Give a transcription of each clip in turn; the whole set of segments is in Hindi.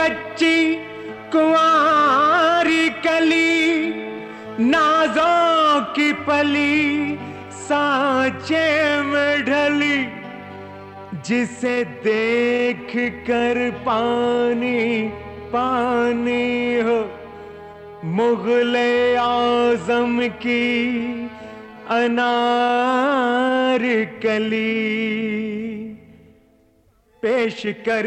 कच्ची कुंवारी कली, नाजों की पली सांचे में ढली, जिसे देख कर पानी पानी हो मुगले आजम की अनार कली। पेश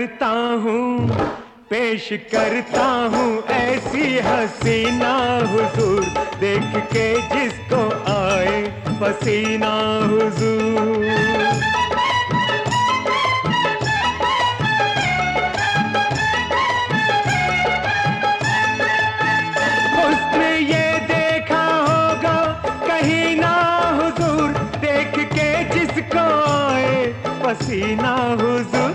करता हूँ ऐसी हसीना हुजूर, देख के जिसको आए पसीना हुजूर। उसने ये देखा होगा कहीं ना हुजूर, देख के जिसको आए पसीना हुजूर।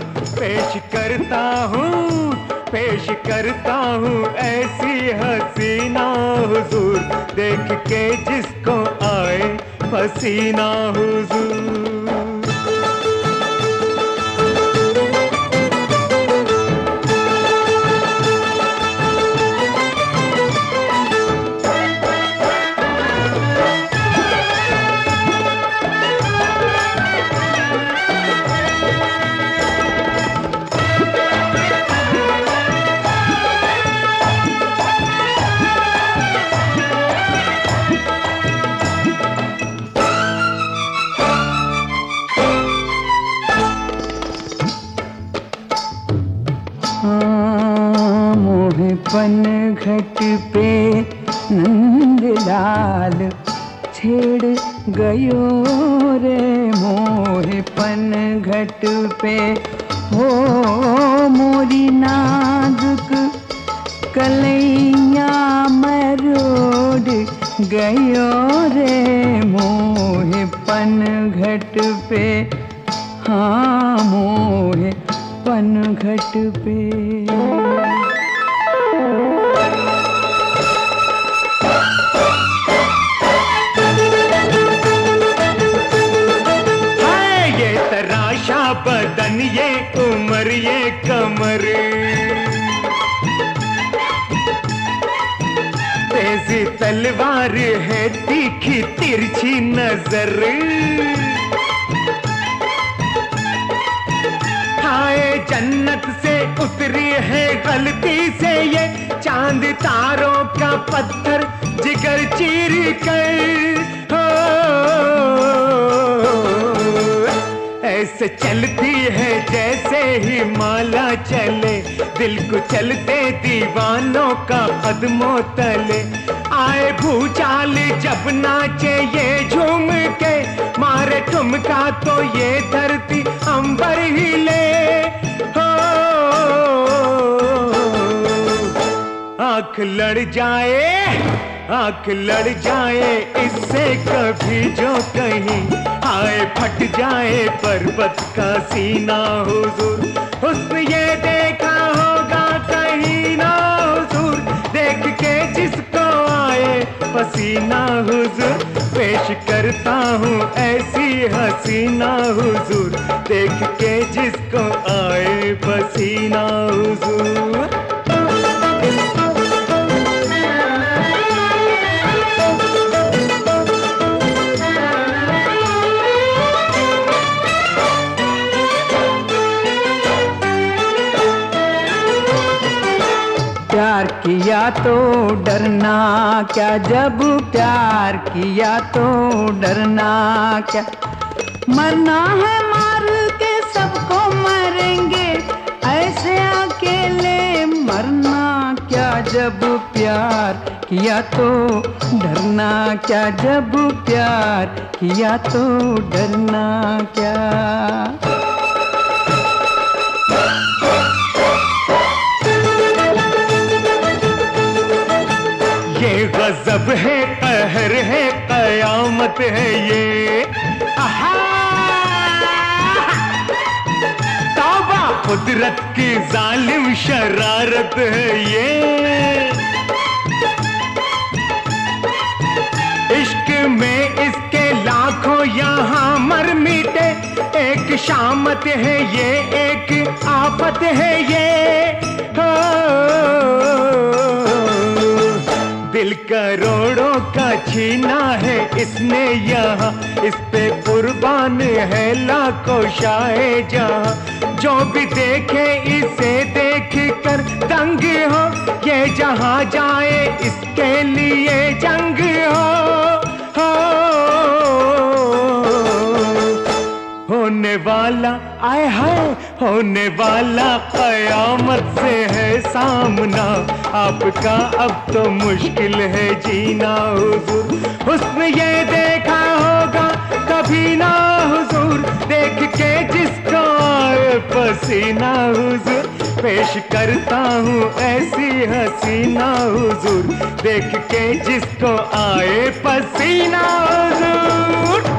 पेश करता हूँ ऐसी हसीना हुजूर, देख के जिसको आए पसीना हुजूर। पनघट पे नंदलाल छेड़ गयो रे मोहे पनघट पे, हो मोरी नाजुक कलैया मरोड़ गयो रे मोहे पनघट पे, हाँ मोहे पनघट पे। बदन ये उम्र ये कमर, तेजी तलवार है तीखी तिरछी नजर, हाय जन्नत से उतरी है गलती से ये चांद तारों का पत्थर जिगर चीर कर, ऐसे चलती है जैसे ही माला चले, दिल को चलते दीवानों का कदमों तले। आए भूचाल जब नाचे ये झूम के, मारे ठुमका तो ये धरती अंबर हिले, हो आंख लड़ जाए इससे कभी जो कहीं, आए फट जाए पर्वत का सीना हुजूर। हुस्न ये देखा होगा कहीं ना हुजूर, देख के जिसको आए पसीना हुजूर। पेश करता हूँ ऐसी हसीना हुजूर, देख के जिसको आए पसीना हुजूर। प्यार किया तो डरना क्या, जब प्यार किया तो डरना क्या, मरना है मार के सबको मरेंगे, ऐसे अकेले मरना क्या, जब प्यार किया तो डरना क्या, जब प्यार किया तो डरना क्या। गजब है कहर है कयामत है ये, तौबा कुदरत की जालिम शरारत है ये। इश्क में इसके लाखों यहाँ मर मिटे, एक शामत है ये, एक आफत है ये। हो दिल करोड़ों का छीना है इसने यहाँ, इस पे कुर्बान है लाखों शाहे जहाँ। जो भी देखे इसे देख कर दंग हो, ये जहाँ जाए इसके लिए जंग हो। होने वाला आए हाय, होने वाला कयामत से है सामना, आपका अब तो मुश्किल है जीना हुजूर। हुस्न ये देखा होगा कभी ना हुजूर, देख के जिसको आए पसीना हुजूर। पेश करता हूँ ऐसी हसीना हुजूर, देख के जिसको आए पसीना हुजूर।